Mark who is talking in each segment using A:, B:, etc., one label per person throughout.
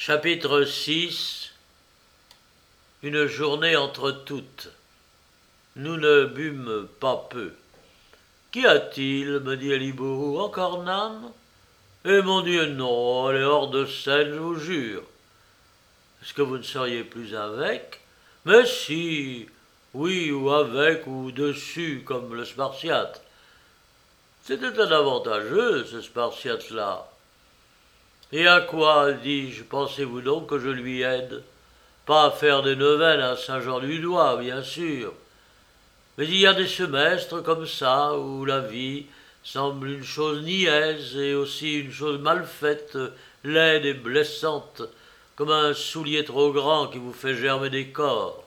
A: Chapitre 6. Une journée entre toutes. Nous ne bûmes pas peu. Qu'y a-t-il, me dit Alibourou, encore Nan? Eh mon Dieu, non, elle est hors de scène, je vous jure. Est-ce que vous ne seriez plus avec? Mais si, oui, ou avec, ou dessus, comme le Spartiate. C'était un avantageux, ce Spartiate-là. Et à quoi, dis-je, pensez-vous donc que je lui aide? Pas à faire des neuvaines à Saint-Jean-du-Doigt, bien sûr. Mais il y a des semestres comme ça, où la vie semble une chose niaise et aussi une chose mal faite, laide et blessante, comme un soulier trop grand qui vous fait germer des corps.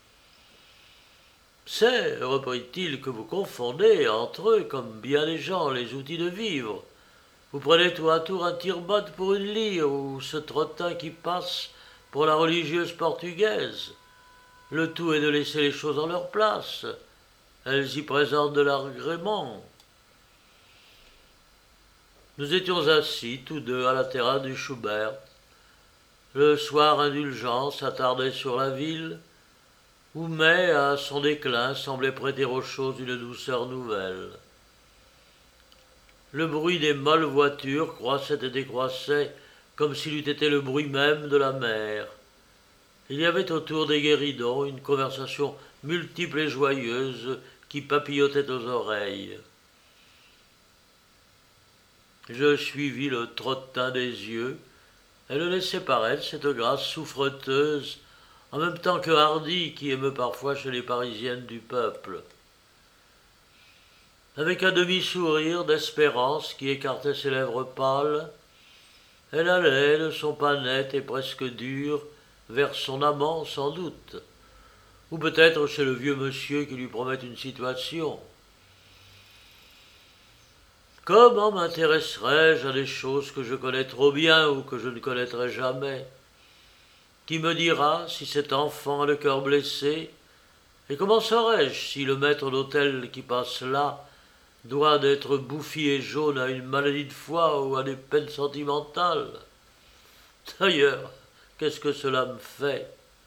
A: C'est, reprit-il, que vous confondez entre eux, comme bien des gens, les outils de vivre. Vous prenez tour à tour un tire-botte pour une lyre, ou ce trottin qui passe pour la religieuse portugaise. Le tout est de laisser les choses en leur place. Elles y présentent de l'agrément. Nous étions assis, tous deux, à la terrasse du Schubert. Le soir indulgent s'attardait sur la ville, où mai, à son déclin, semblait prêter aux choses une douceur nouvelle. Le bruit des molles voitures croissait et décroissait, comme s'il eût été le bruit même de la mer. Il y avait autour des guéridons une conversation multiple et joyeuse qui papillotait aux oreilles. Je suivis le trottin des yeux. Elle laissait paraître cette grâce souffreteuse, en même temps que hardie qui émeut parfois chez les Parisiennes du peuple. Avec un demi-sourire d'espérance qui écartait ses lèvres pâles, elle allait de son pas net et presque dur vers son amant sans doute, ou peut-être chez le vieux monsieur qui lui promet une situation. Comment m'intéresserais-je à des choses que je connais trop bien ou que je ne connaîtrai jamais? Qui me dira si cet enfant a le cœur blessé? Et comment saurais-je si le maître d'hôtel qui passe là doit d'être bouffi et jaune à une maladie de foie ou à des peines sentimentales? D'ailleurs, qu'est-ce que cela me fait?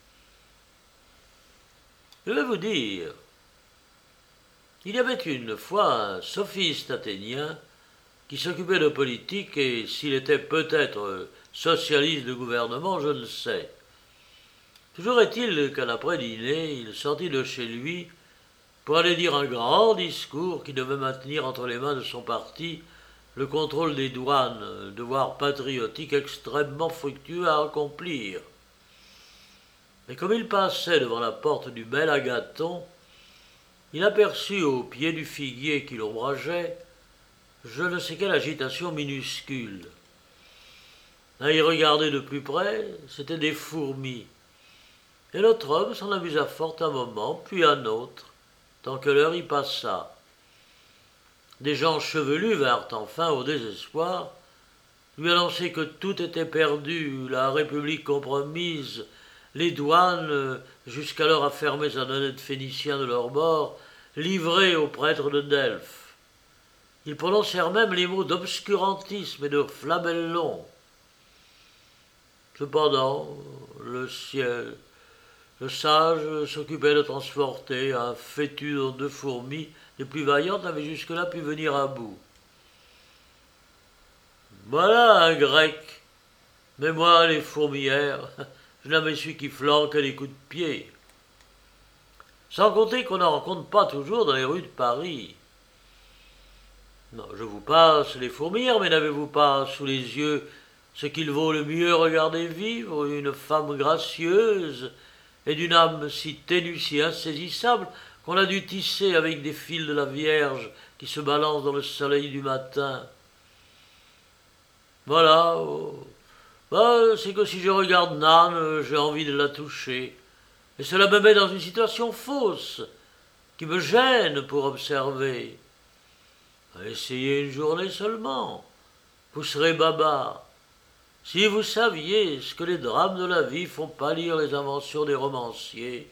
A: Je vais vous dire, il y avait une fois un sophiste athénien qui s'occupait de politique et s'il était peut-être socialiste de gouvernement, je ne sais. Toujours est-il qu'à l'après-dîner, il sortit de chez lui pour aller dire un grand discours qui devait maintenir entre les mains de son parti le contrôle des douanes, devoir patriotique extrêmement fructueux à accomplir. Mais comme il passait devant la porte du bel Agathon, il aperçut au pied du figuier qui l'ombrageait je ne sais quelle agitation minuscule. À y regarder de plus près, c'étaient des fourmis. Et notre homme s'en amusa fort un moment, puis un autre, tant que l'heure y passa. Des gens chevelus vinrent enfin, au désespoir, lui annoncer que tout était perdu, la République compromise, les douanes, jusqu'alors affermées en honnêtes Phéniciens de leur bord, livrées aux prêtres de Delphes. Ils prononcèrent même les mots d'obscurantisme et de flabellon. Cependant, le sage s'occupait de transporter un fétu dont 2 fourmis, les plus vaillantes, avaient jusque-là pu venir à bout. Voilà un grec. Mais moi, les fourmilières, je n'avais su qui flanque les coups de pied. Sans compter qu'on n'en rencontre pas toujours dans les rues de Paris. Non, je vous passe les fourmilières, mais n'avez-vous pas sous les yeux ce qu'il vaut le mieux regarder vivre, une femme gracieuse et d'une âme si ténue, si insaisissable, qu'on a dû tisser avec des fils de la Vierge qui se balancent dans le soleil du matin. Voilà, c'est que si je regarde Nan, j'ai envie de la toucher. Et cela me met dans une situation fausse, qui me gêne pour observer. Essayez une journée seulement, vous serez baba. Si vous saviez ce que les drames de la vie font pâlir les inventions des romanciers.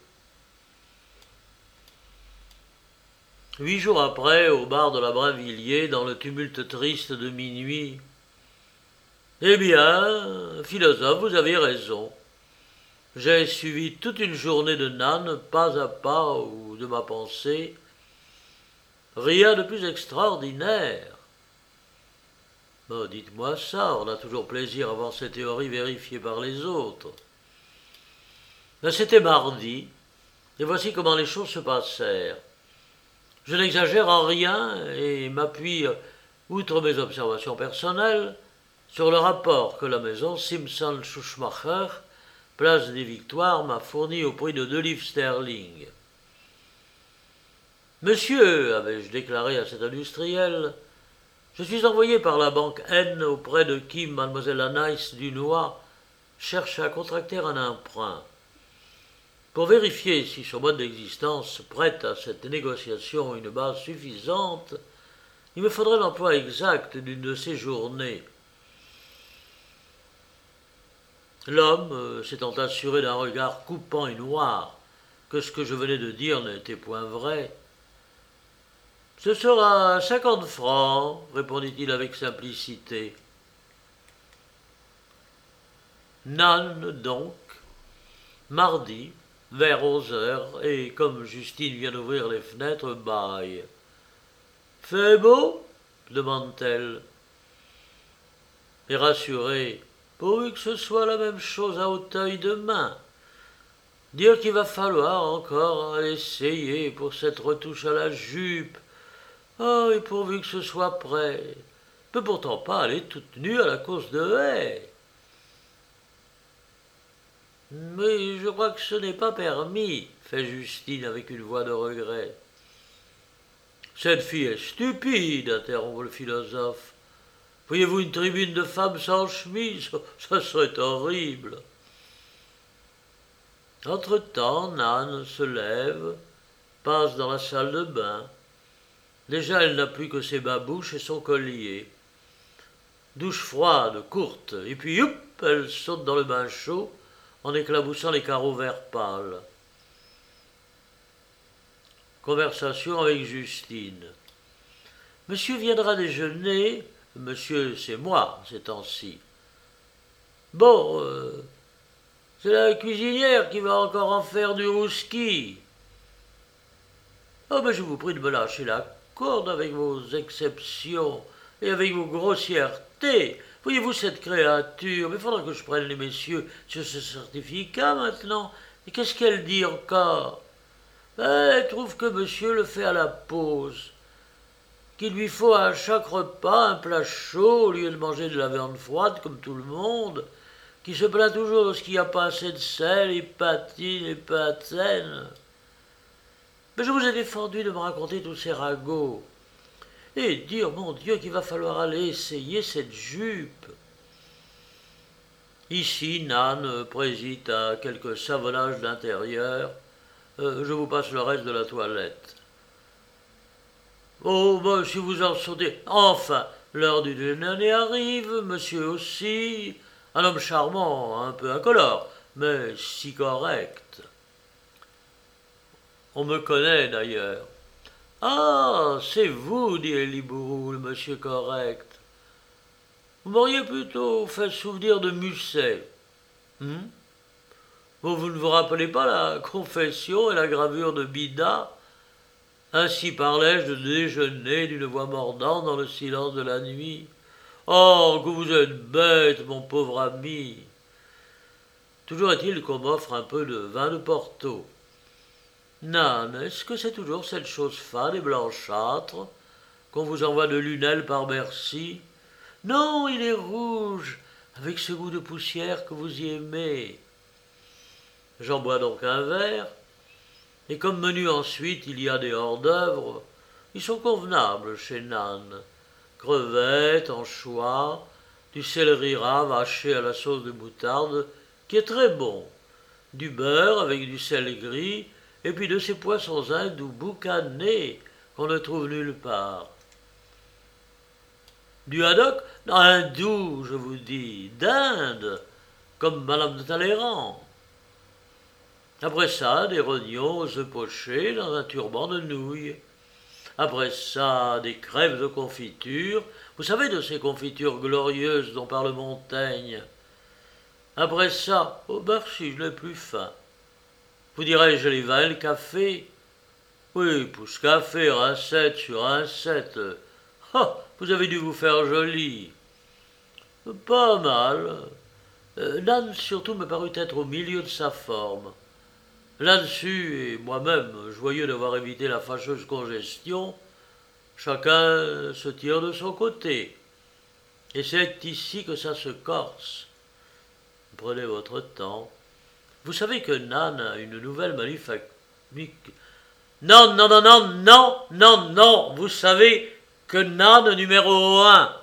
A: 8 jours après, au bar de la Brinvilliers, dans le tumulte triste de minuit, Eh bien, philosophe, vous avez raison. J'ai suivi toute une journée de Nan, pas à pas, ou de ma pensée. Rien de plus extraordinaire. Bon, dites-moi ça, on a toujours plaisir à voir ces théories vérifiées par les autres. Mais c'était mardi, et voici comment les choses se passèrent. Je n'exagère en rien et m'appuie, outre mes observations personnelles, sur le rapport que la maison Simpson-Schumacher, place des Victoires, m'a fourni au prix de 2 livres sterling. Monsieur, avais-je déclaré à cet industriel, je suis envoyé par la banque N auprès de qui mademoiselle Anaïs Dunois cherche à contracter un emprunt. Pour vérifier si son mode d'existence prête à cette négociation une base suffisante, il me faudrait l'emploi exact d'une de ces journées. L'homme, s'étant assuré d'un regard coupant et noir que ce que je venais de dire n'était point vrai, « Ce sera 50 francs, répondit-il avec simplicité. Nan, donc, mardi, vers 11 heures, et comme Justine vient d'ouvrir les fenêtres, bâille. « Fait beau ?» demande-t-elle. Et rassurée, pourvu que ce soit la même chose à Auteuil demain. Dire qu'il va falloir encore essayer pour cette retouche à la jupe. Oh, et pourvu que ce soit prêt. Peut pourtant pas aller toute nue à la course de haie. Mais je crois que ce n'est pas permis, fait Justine avec une voix de regret. Cette fille est stupide, interrompt le philosophe. Voyez-vous une tribune de femmes sans chemise? Ça serait horrible. Entre-temps, Nan se lève, passe dans la salle de bain. Déjà, elle n'a plus que ses babouches et son collier. Douche froide, courte, et puis, youp, elle saute dans le bain chaud en éclaboussant les carreaux vert pâle. Conversation avec Justine. Monsieur viendra déjeuner. Monsieur, c'est moi, ces temps-ci. Bon, c'est la cuisinière qui va encore en faire du rouski. Oh, mais je vous prie de me lâcher la corde avec vos exceptions et avec vos grossièretés. Voyez-vous cette créature? Mais il faudra que je prenne les messieurs sur ce certificat maintenant. Et qu'est-ce qu'elle dit encore? Elle trouve que monsieur le fait à la pause, qu'il lui faut à chaque repas un plat chaud au lieu de manger de la viande froide comme tout le monde, qui se plaint toujours de ce qu'il n'y a pas assez de sel, et patine et patène. Mais je vous ai défendu de me raconter tous ces ragots. Et dire, mon Dieu, qu'il va falloir aller essayer cette jupe. Ici, Nan préside à quelques savonnages d'intérieur. Je vous passe le reste de la toilette. Oh, ben, si vous en sautez. Enfin, l'heure du déjeuner arrive, monsieur aussi. Un homme charmant, un peu incolore, mais si correct. On me connaît d'ailleurs. Ah, c'est vous, dit Elibourou, le monsieur correct. Vous m'auriez plutôt fait souvenir de Musset. Bon, vous ne vous rappelez pas la confession et la gravure de Bida? Ainsi parlais-je de déjeuner d'une voix mordante dans le silence de la nuit. Oh, que vous êtes bête, mon pauvre ami. Toujours est-il qu'on m'offre un peu de vin de Porto. Nan, est-ce que c'est toujours cette chose fade et blanchâtre qu'on vous envoie de Lunel par Bercy? Non, il est rouge, avec ce goût de poussière que vous y aimez. J'en bois donc un verre, et comme menu ensuite il y a des hors-d'œuvre, ils sont convenables chez Nan. Crevettes, anchois, du céleri rave haché à la sauce de moutarde, qui est très bon, du beurre avec du sel gris, et puis de ces poissons hindous boucanés qu'on ne trouve nulle part. Du haddock? Hindou, je vous dis, d'Inde, comme Madame de Talleyrand. Après ça, des rognons aux œufs pochés dans un turban de nouilles. Après ça, des crèmes de confiture. Vous savez, de ces confitures glorieuses dont parle Montaigne. Après ça, oh ben si je n'ai plus faim. Vous dirais-je les vins et le café? Oui, pousse café, rincette sur rincette. Ah, vous avez dû vous faire joli. Pas mal. Nan surtout me parut être au milieu de sa forme. Là-dessus, et moi-même, joyeux d'avoir évité la fâcheuse congestion, chacun se tire de son côté. Et c'est ici que ça se corse. Prenez votre temps. Vous savez que Nan a une nouvelle manufacture. Non, non, non, non, non, non, non. Vous savez que Nan numéro 1.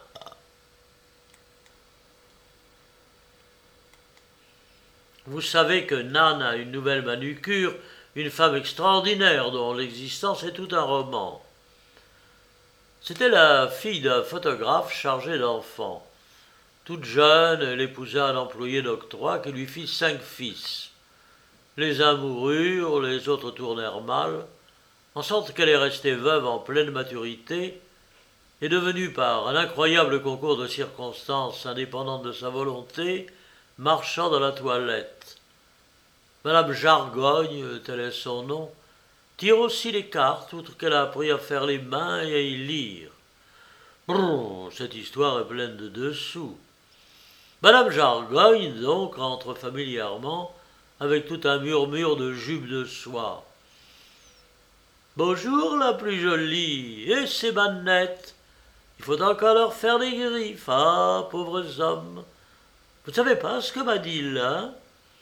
A: Vous savez que Nan a une nouvelle manucure, une femme extraordinaire dont l'existence est tout un roman. C'était la fille d'un photographe chargé d'enfants. Toute jeune, elle épousa un employé d'octroi qui lui fit 5 fils. Les uns moururent, les autres tournèrent mal, en sorte qu'elle est restée veuve en pleine maturité et devenue par un incroyable concours de circonstances indépendantes de sa volonté, marchand de la toilette. Madame Jargogne, tel est son nom, tire aussi les cartes, outre qu'elle a appris à faire les mains et à y lire. Brrr, cette histoire est pleine de dessous. Madame Jargogne, donc, entre familièrement, avec tout un murmure de jupes de soie. Bonjour, la plus jolie, et ces mannettes. Il faut encore leur faire des griffes, ah, pauvres hommes. Vous ne savez pas ce que m'a dit là?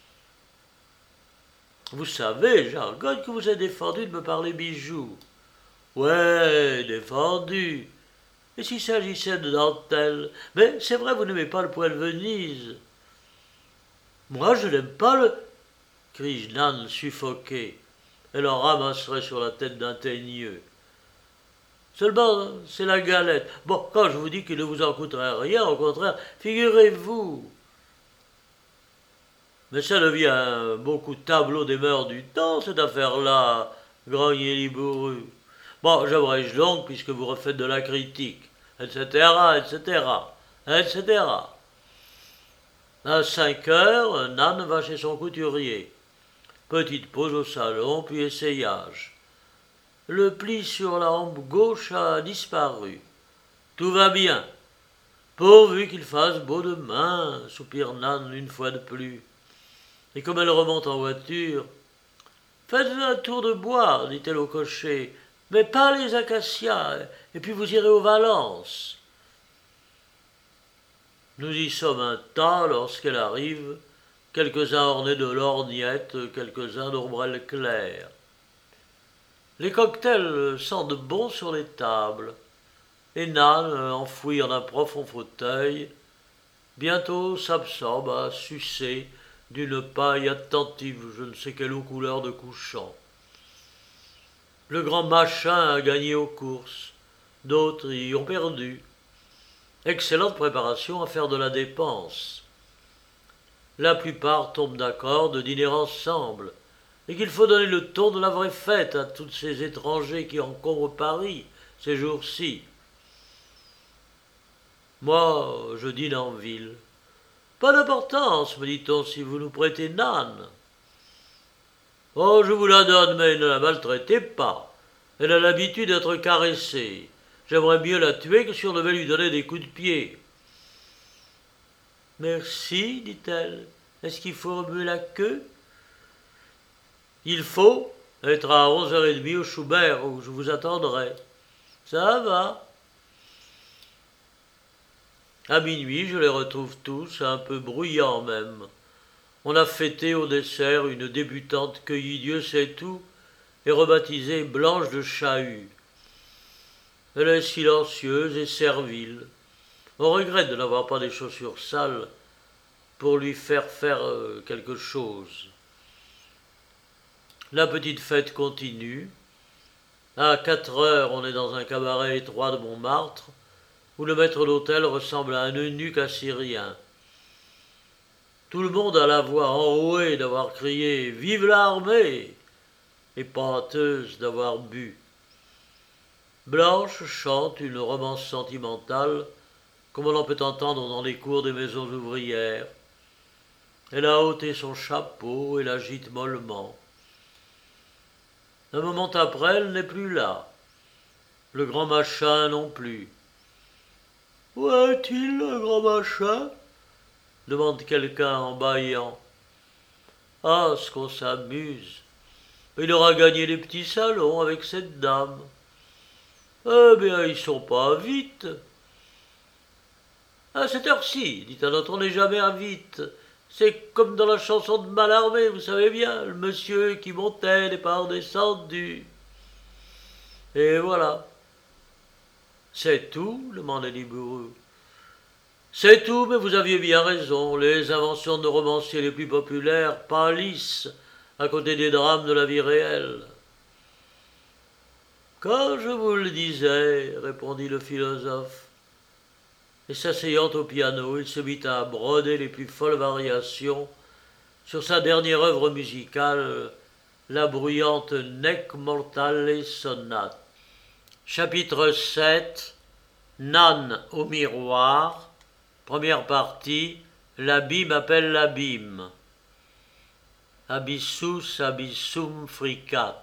A: Vous savez, Jargogne, que vous êtes défendu de me parler bijoux. Ouais, défendu. Et s'il s'agissait de dentelle? Mais c'est vrai, vous n'aimez pas le poil Venise. Moi, je n'aime pas le... crie Nan suffoqué. Elle en ramasserait sur la tête d'un teigneux. Seulement, c'est la galette. Bon, quand je vous dis qu'il ne vous en coûterait rien, au contraire, figurez-vous. Mais ça devient un beau coup de tableau des mœurs du temps, cette affaire-là, grogné Libourru. Bon, j'aimerais donc, puisque vous refaites de la critique, etc., etc., etc. À 5 heures, Nan va chez son couturier. Petite pause au salon, puis essayage. Le pli sur la hampe gauche a disparu. Tout va bien. Pourvu qu'il fasse beau demain, soupire Nan une fois de plus. Et comme elle remonte en voiture, faites un tour de bois, dit-elle au cocher, mais pas les acacias, et puis vous irez aux Valences. Nous y sommes un tas lorsqu'elle arrive, quelques-uns ornés de lorgnettes, quelques-uns d'ombrelles claires. Les cocktails sentent bon sur les tables, et Nan, enfoui en un profond fauteuil, bientôt s'absorbe à sucer d'une paille attentive, je ne sais quelle couleur de couchant. Le grand machin a gagné aux courses, d'autres y ont perdu. Excellente préparation à faire de la dépense. La plupart tombent d'accord de dîner ensemble, et qu'il faut donner le ton de la vraie fête à tous ces étrangers qui encombrent Paris ces jours-ci. Moi, je dîne en ville. Pas d'importance, me dit-on, si vous nous prêtez Nan. Oh, je vous la donne, mais ne la maltraitez pas. Elle a l'habitude d'être caressée. J'aimerais mieux la tuer que si on devait lui donner des coups de pied. Merci, dit-elle. Est-ce qu'il faut remuer la queue? Il faut être à 11h30 au Schubert, où je vous attendrai. Ça va. À minuit, je les retrouve tous, un peu bruyants même. On a fêté au dessert une débutante cueillie Dieu sait où, et rebaptisée Blanche de Chahut. Elle est silencieuse et servile. On regrette de n'avoir pas des chaussures sales pour lui faire quelque chose. La petite fête continue. À 4 heures, on est dans un cabaret étroit de Montmartre, où le maître d'hôtel ressemble à un eunuque assyrien. Tout le monde a la voix enrouée d'avoir crié « Vive l'armée !» et pâteuse d'avoir bu. Blanche chante une romance sentimentale, comme on en peut entendre dans les cours des maisons ouvrières. Elle a ôté son chapeau et l'agite mollement. Un moment après, elle n'est plus là. Le grand machin non plus. Où est-il, le grand machin demande quelqu'un en bâillant. Ah, ce qu'on s'amuse. Il aura gagné les petits salons avec cette dame. Eh bien, ils sont pas à vite. À cette heure-ci, dit un autre, on n'est jamais à vite. C'est comme dans la chanson de Mallarmé, vous savez bien, le monsieur qui montait n'est pas redescendu. Et voilà. C'est tout, demanda Libourou. C'est tout, mais vous aviez bien raison. Les inventions de romanciers les plus populaires pâlissent à côté des drames de la vie réelle. Quand je vous le disais, répondit le philosophe. Et s'asseyant au piano, il se mit à broder les plus folles variations sur sa dernière œuvre musicale, la bruyante Nec Mortale Sonate. Chapitre 7. Nan au miroir. Première partie. L'abîme appelle l'abîme. Abyssus abyssum fricat.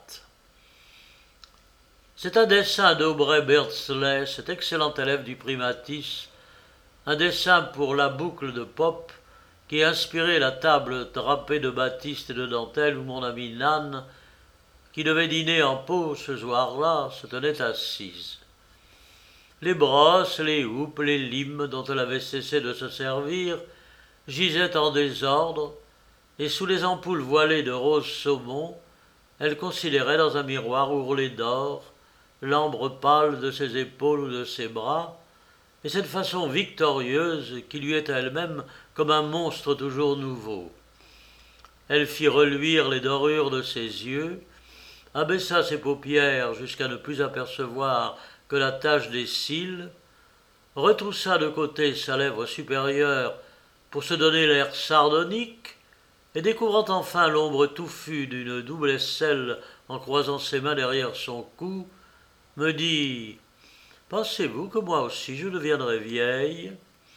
A: C'est un dessin d'Aubrey Beardsley, cet excellent élève du primatis, un dessin pour la boucle de Pope qui a inspiré la table drapée de batiste et de dentelle où mon ami Nan, qui devait dîner en pot ce soir-là, se tenait assise. Les brosses, les houppes, les limes dont elle avait cessé de se servir gisaient en désordre, et sous les ampoules voilées de rose saumon, elle considérait dans un miroir ourlé d'or l'ambre pâle de ses épaules ou de ses bras, et cette façon victorieuse qui lui est à elle-même comme un monstre toujours nouveau. Elle fit reluire les dorures de ses yeux, abaissa ses paupières jusqu'à ne plus apercevoir que la tache des cils, retroussa de côté sa lèvre supérieure pour se donner l'air sardonique, et découvrant enfin l'ombre touffue d'une double aisselle en croisant ses mains derrière son cou, me dit « Pensez-vous que moi aussi je deviendrai vieille ?»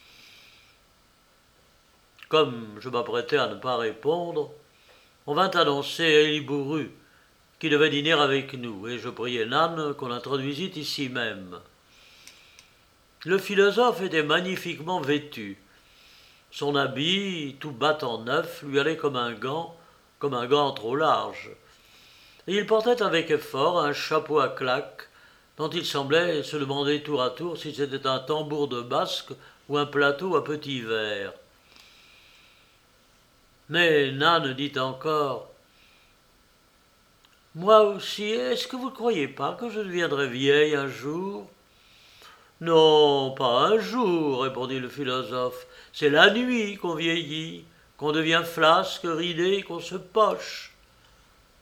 A: Comme je m'apprêtais à ne pas répondre, on vint annoncer Elie Bourru, qui devait dîner avec nous, et je priai Nan qu'on l'introduisît ici même. Le philosophe était magnifiquement vêtu. Son habit, tout battant neuf, lui allait comme un gant trop large. Et il portait avec effort un chapeau à claques, dont il semblait se demander tour à tour si c'était un tambour de basque ou un plateau à petits verres. Mais Nan dit encore « Moi aussi, est-ce que vous ne croyez pas que je deviendrai vieille un jour ?»« Non, pas un jour, répondit le philosophe. C'est la nuit qu'on vieillit, qu'on devient flasque, ridé, qu'on se poche. » Pourquoi ?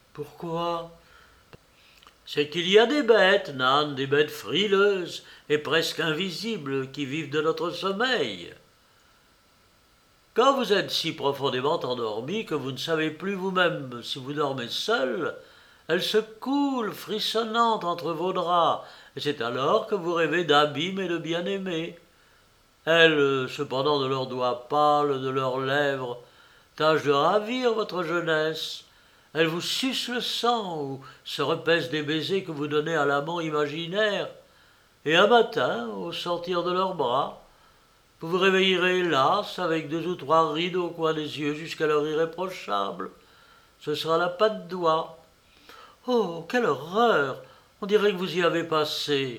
A: C'est qu'il y a des bêtes, Nan, des bêtes frileuses et presque invisibles qui vivent de notre sommeil. Quand vous êtes si profondément endormi que vous ne savez plus vous-même si vous dormez seul, elles se coulent frissonnantes entre vos draps, et c'est alors que vous rêvez d'abîme et de bien-aimé. Elles, cependant, de leurs doigts pâles, de leurs lèvres, tâchent de ravir votre jeunesse. Elles vous sucent le sang ou se repaissent des baisers que vous donnez à l'amant imaginaire. Et un matin, au sortir de leurs bras, vous vous réveillerez las avec 2 ou 3 rides au coin des yeux jusqu'à l'heure irréprochable. Ce sera la patte d'oie. Oh, quelle horreur! On dirait que vous y avez passé.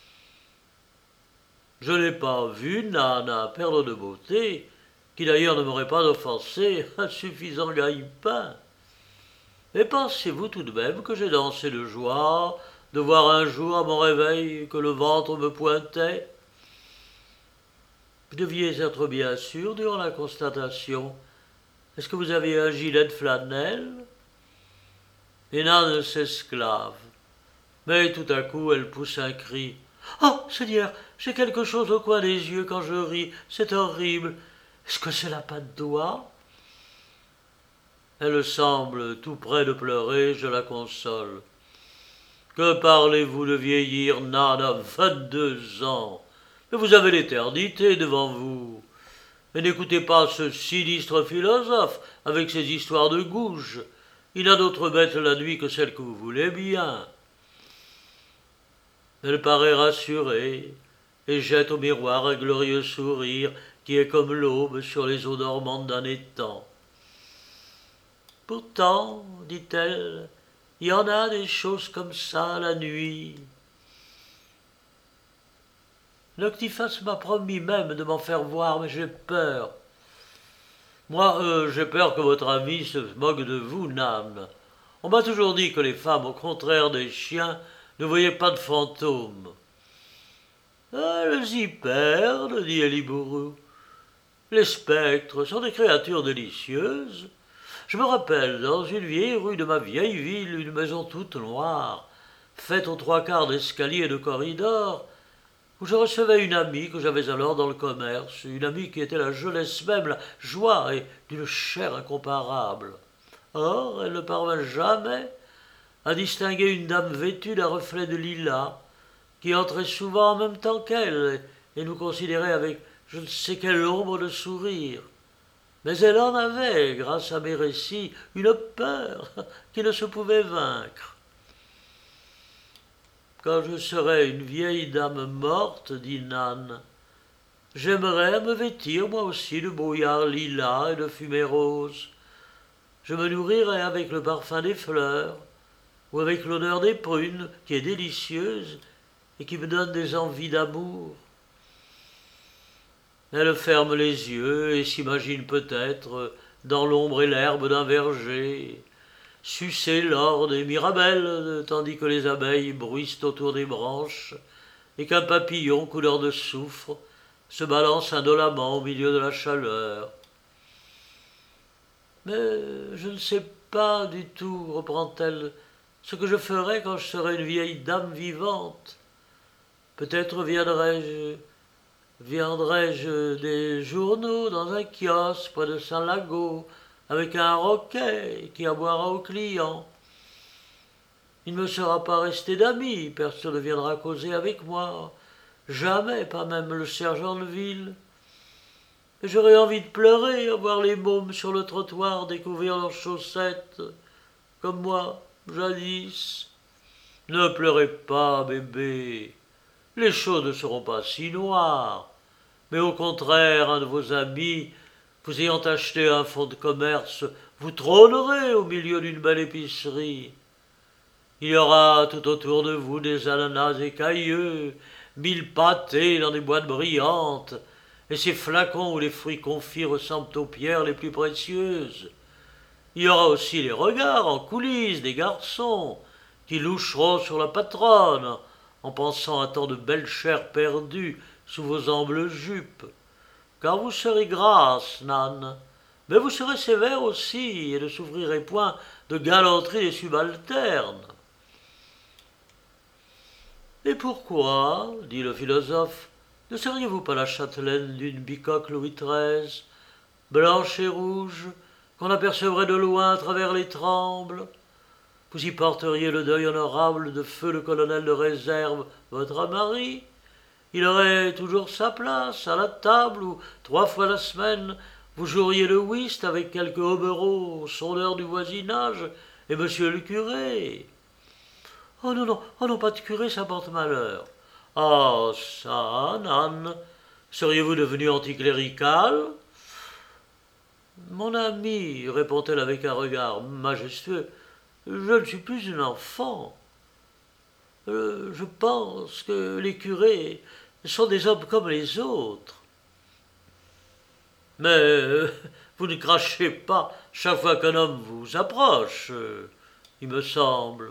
A: Je n'ai pas vu Nana perdre de beauté, qui d'ailleurs ne m'aurait pas offensé un suffisant gagne-pain. Mais pensez-vous tout de même que j'ai dansé de joie de voir un jour à mon réveil que le ventre me pointait? Vous deviez être bien sûr durant la constatation. Est-ce que vous avez un gilet de flanelle? Et Nan s'esclave. Mais tout à coup, elle pousse un cri. « Oh, Seigneur, j'ai quelque chose au coin des yeux quand je ris. C'est horrible. Est-ce que c'est la patte d'oie ?» Elle semble tout près de pleurer, je la console. Que parlez-vous de vieillir, Nan, à 22 ans? Mais vous avez l'éternité devant vous. Et n'écoutez pas ce sinistre philosophe avec ses histoires de gouges. Il n'a d'autre bête la nuit que celle que vous voulez bien. Elle paraît rassurée et jette au miroir un glorieux sourire qui est comme l'aube sur les eaux dormantes d'un étang. Pourtant, dit-elle, il y en a des choses comme ça la nuit. Noctifax m'a promis même de m'en faire voir, mais j'ai peur. Moi, j'ai peur que votre ami se moque de vous, Nan. On m'a toujours dit que les femmes, au contraire des chiens, ne voyaient pas de fantômes. Elles y perdent, dit Elibourou. Les spectres sont des créatures délicieuses. Je me rappelle, dans une vieille rue de ma vieille ville, une maison toute noire, faite aux 3/4 d'escaliers et de corridors, où je recevais une amie que j'avais alors dans le commerce, une amie qui était la jeunesse même, la joie et d'une chair incomparable. Or, elle ne parvint jamais à distinguer une dame vêtue d'un reflet de lilas, qui entrait souvent en même temps qu'elle et nous considérait avec je ne sais quelle ombre de sourire. Mais elle en avait, grâce à mes récits, une peur qui ne se pouvait vaincre. Quand je serai une vieille dame morte, dit Nan, j'aimerais me vêtir moi aussi de brouillard lilas et de fumée rose. Je me nourrirai avec le parfum des fleurs, ou avec l'odeur des prunes, qui est délicieuse et qui me donne des envies d'amour. Elle ferme les yeux et s'imagine peut-être dans l'ombre et l'herbe d'un verger, sucer l'or des mirabelles, tandis que les abeilles bruissent autour des branches, et qu'un papillon couleur de soufre se balance indolemment au milieu de la chaleur. Mais je ne sais pas du tout, reprend-elle, ce que je ferai quand je serai une vieille dame vivante. Peut-être viendrai-je des journaux dans un kiosque près de Saint-Lago, avec un roquet qui aboiera aux clients. Il ne me sera pas resté d'amis, personne ne viendra causer avec moi, jamais, pas même le sergent de ville. Et j'aurais envie de pleurer à voir les mômes sur le trottoir découvrir leurs chaussettes, comme moi, jadis. Ne pleurez pas, bébé. Les choses ne seront pas si noires, mais au contraire, un de vos amis, vous ayant acheté un fonds de commerce, vous trônerez au milieu d'une belle épicerie. Il y aura tout autour de vous des ananas écailleux, 1000 pâtés dans des boîtes brillantes, et ces flacons où les fruits confits ressemblent aux pierres les plus précieuses. Il y aura aussi les regards en coulisses des garçons, qui loucheront sur la patronne, en pensant à tant de belles chairs perdues sous vos ambles jupes. Car vous serez grasse, Nan, mais vous serez sévère aussi, et ne souffrirez point de galanterie des subalternes. Et pourquoi, dit le philosophe, ne seriez-vous pas la châtelaine d'une bicoque Louis XIII, blanche et rouge, qu'on apercevrait de loin à travers les trembles? Vous y porteriez le deuil honorable de feu le colonel de réserve, votre mari. Il aurait toujours sa place à la table où, 3 fois la semaine, vous joueriez le whist avec quelques hobereaux, sondeurs du voisinage, et monsieur le curé. Oh non, pas de curé, ça porte malheur. Ah, ça, Nan, seriez-vous devenu anticlérical? Mon ami, répond-elle avec un regard majestueux, je ne suis plus une enfant. Je pense que les curés sont des hommes comme les autres. Mais vous ne crachez pas chaque fois qu'un homme vous approche, il me semble.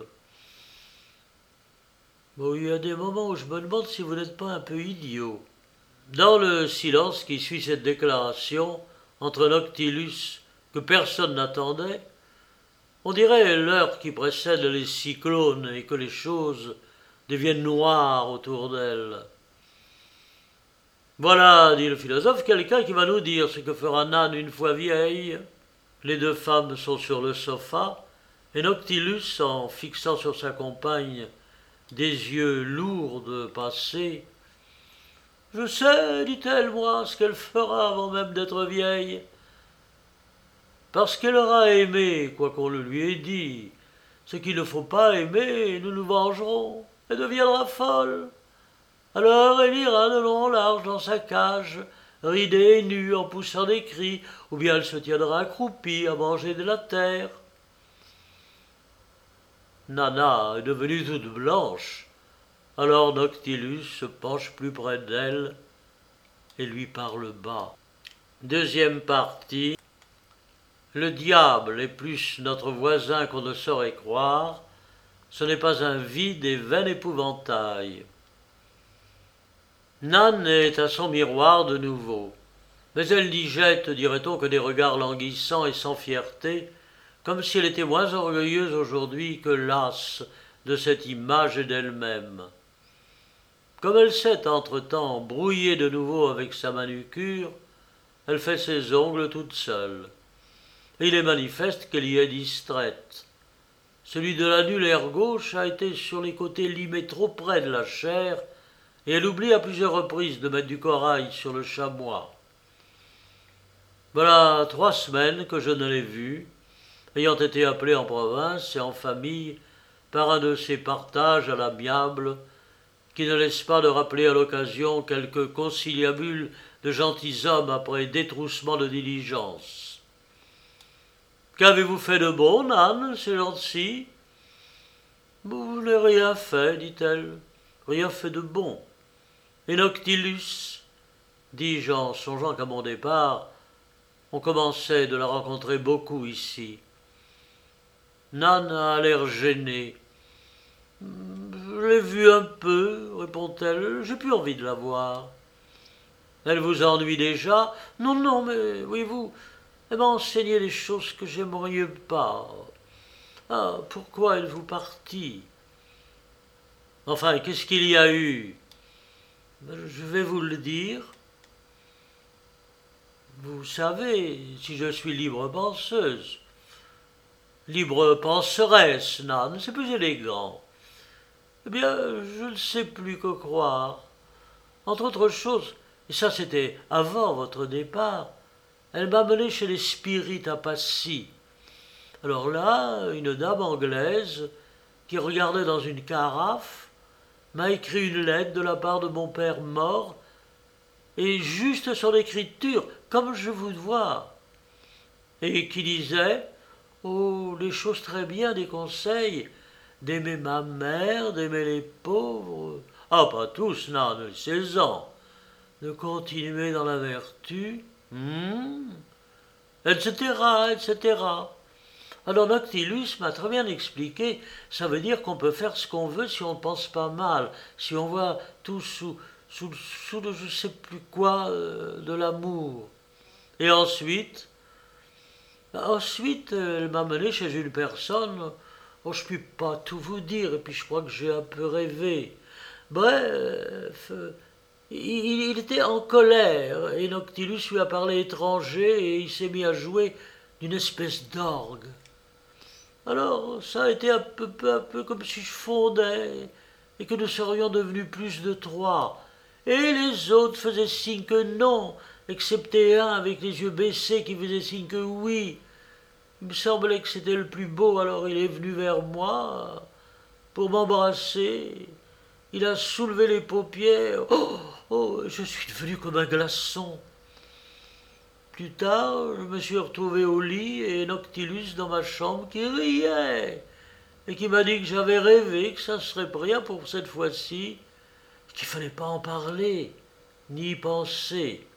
A: Bon, il y a des moments où je me demande si vous n'êtes pas un peu idiot. Dans le silence qui suit cette déclaration, entre Noctilus, que personne n'attendait, on dirait l'heure qui précède les cyclones et que les choses deviennent noires autour d'elle. Voilà, dit le philosophe, quelqu'un qui va nous dire ce que fera Nan une fois vieille. Les 2 femmes sont sur le sofa, et Noctilus, en fixant sur sa compagne des yeux lourds de passé. « Je sais, dit-elle, moi, ce qu'elle fera avant même d'être vieille. Parce qu'elle aura aimé, quoi qu'on le lui ait dit. Ce qu'il ne faut pas aimer, nous nous vengerons. Elle deviendra folle. Alors elle ira de long en large dans sa cage, ridée et nue, en poussant des cris, ou bien elle se tiendra accroupie à manger de la terre. » Nana est devenue toute blanche. Alors Noctilus se penche plus près d'elle et lui parle bas. Deuxième partie. Le diable est plus notre voisin qu'on ne saurait croire. Ce n'est pas un vide et vain épouvantail. Nan est à son miroir de nouveau, mais elle n'y jette, dirait-on, que des regards languissants et sans fierté, comme si elle était moins orgueilleuse aujourd'hui que lasse de cette image d'elle-même. Comme elle s'est entre-temps brouillée de nouveau avec sa manucure, elle fait ses ongles toute seule. Et il est manifeste qu'elle y est distraite. Celui de l'annulaire gauche a été sur les côtés limés trop près de la chair, et elle oublie à plusieurs reprises de mettre du corail sur le chamois. Voilà 3 semaines que je ne l'ai vue, ayant été appelé en province et en famille par un de ces partages à l'amiable qui ne laissent pas de rappeler à l'occasion quelques conciliabules de gentilshommes après détroussement de diligence. « Qu'avez-vous fait de bon, Nan, ces gens-ci ?»« Vous n'avez rien fait, dit-elle, rien fait de bon. » « Et Noctilus, dis-je en songeant qu'à mon départ, on commençait de la rencontrer beaucoup ici. Nan a l'air gênée. « Je l'ai vue un peu, répond-elle, j'ai plus envie de la voir. »« Elle vous ennuie déjà ?»« Non, non, mais voyez-vous, elle m'a enseigné des choses que j'aimerais pas. Ah, pourquoi êtes-vous partie ? Enfin, qu'est-ce qu'il y a eu ? Je vais vous le dire. Vous savez, si je suis libre penseuse, libre penseresse, Nan, c'est plus élégant. Eh bien, je ne sais plus que croire. Entre autres choses, et ça c'était avant votre départ, elle m'a mené chez les spirites à Passy. Alors là, une dame anglaise qui regardait dans une carafe m'a écrit une lettre de la part de mon père mort, et juste son écriture, comme je vous vois, et qui disait « Oh, les choses très bien, des conseils, d'aimer ma mère, d'aimer les pauvres, ah, pas tous, non, 16 ans, de continuer dans la vertu, etc., etc. » Alors Noctilus m'a très bien expliqué, ça veut dire qu'on peut faire ce qu'on veut si on ne pense pas mal, si on voit tout sous le je sais plus quoi de l'amour. Et ensuite, elle m'a mené chez une personne, oh, je ne puis pas tout vous dire, et puis je crois que j'ai un peu rêvé. Bref, il était en colère, et Noctilus lui a parlé étranger, et il s'est mis à jouer d'une espèce d'orgue. Alors, ça a été un peu comme si je fondais, et que nous serions devenus plus de 3. Et les autres faisaient signe que non, excepté un avec les yeux baissés qui faisait signe que oui. Il me semblait que c'était le plus beau, alors il est venu vers moi pour m'embrasser. Il a soulevé les paupières. Oh, je suis devenu comme un glaçon. Plus tard, je me suis retrouvé au lit et Noctilus dans ma chambre qui riait et qui m'a dit que j'avais rêvé, que ça serait rien pour cette fois-ci, qu'il ne fallait pas en parler, ni y penser.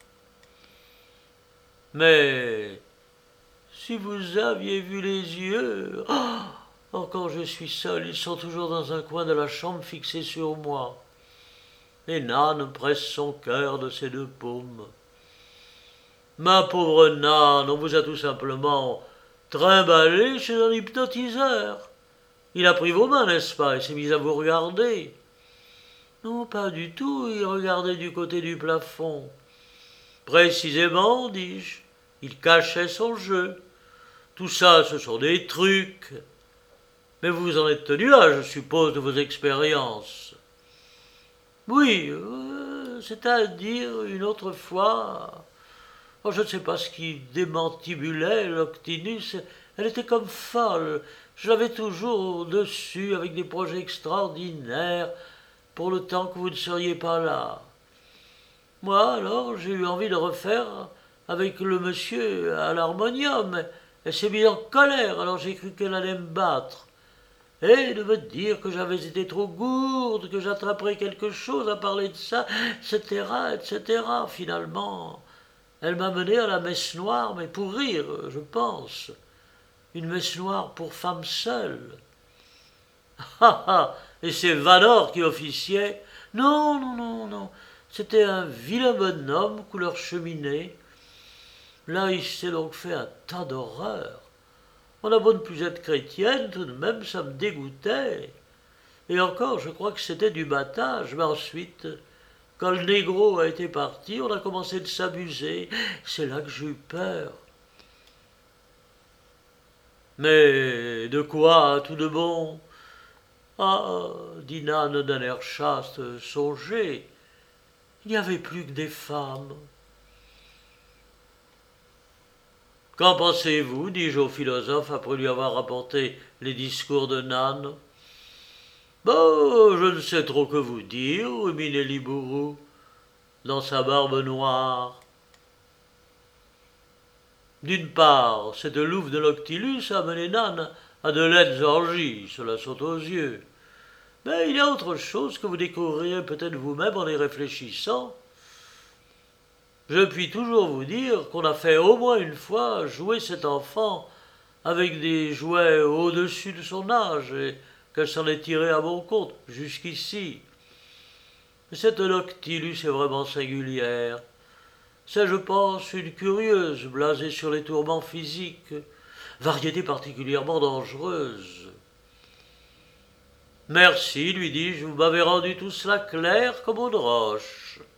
A: Mais si vous aviez vu les yeux, quand je suis seul, ils sont toujours dans un coin de la chambre fixés sur moi. Et Nan presse son cœur de ses 2 paumes. Ma pauvre Nan, on vous a tout simplement trimballé chez un hypnotiseur. Il a pris vos mains, n'est-ce pas, et s'est mis à vous regarder. Non, pas du tout, il regardait du côté du plafond. Précisément, dis-je, il cachait son jeu. Tout ça, ce sont des trucs. Mais vous vous en êtes tenu là, je suppose, de vos expériences. Oui, c'est-à-dire une autre fois. Oh, je ne sais pas ce qui démantibulait l'Octinus. Elle était comme folle. Je l'avais toujours au-dessus avec des projets extraordinaires pour le temps que vous ne seriez pas là. Moi, alors, j'ai eu envie de refaire avec le monsieur à l'harmonium. Elle s'est mise en colère, alors j'ai cru qu'elle allait me battre. Et de me dire que j'avais été trop gourde, que j'attraperais quelque chose à parler de ça, etc., etc. Finalement, elle m'a mené à la messe noire, mais pour rire, je pense. Une messe noire pour femmes seules. Ah ah. Et c'est Vanor qui officiait. Non, non, non, non. C'était un vilain bonhomme, couleur cheminée. Là, il s'est donc fait un tas d'horreurs. On a beau ne plus être chrétienne, tout de même, ça me dégoûtait. Et encore, je crois que c'était du battage, mais ensuite, quand le négro a été parti, on a commencé de s'amuser. C'est là que j'ai eu peur. Mais de quoi, tout de bon? Ah, dit Nan d'un air chaste, songez, il n'y avait plus que des femmes. Qu'en pensez-vous, dis-je au philosophe après lui avoir rapporté les discours de Nan. Bon, je ne sais trop que vous dire, ruminait Libourou, dans sa barbe noire. D'une part, cette louve de l'Octilus a mené Nan à de laides orgies, cela saute aux yeux. Mais il y a autre chose que vous découvrirez peut-être vous-même en y réfléchissant. Je puis toujours vous dire qu'on a fait au moins une fois jouer cet enfant avec des jouets au-dessus de son âge et qu'elle s'en est tirée à bon compte jusqu'ici. Cette Noctilus est vraiment singulière. C'est, je pense, une curieuse blasée sur les tourments physiques, variété particulièrement dangereuse. Merci, lui dis-je, vous m'avez rendu tout cela clair comme une roche.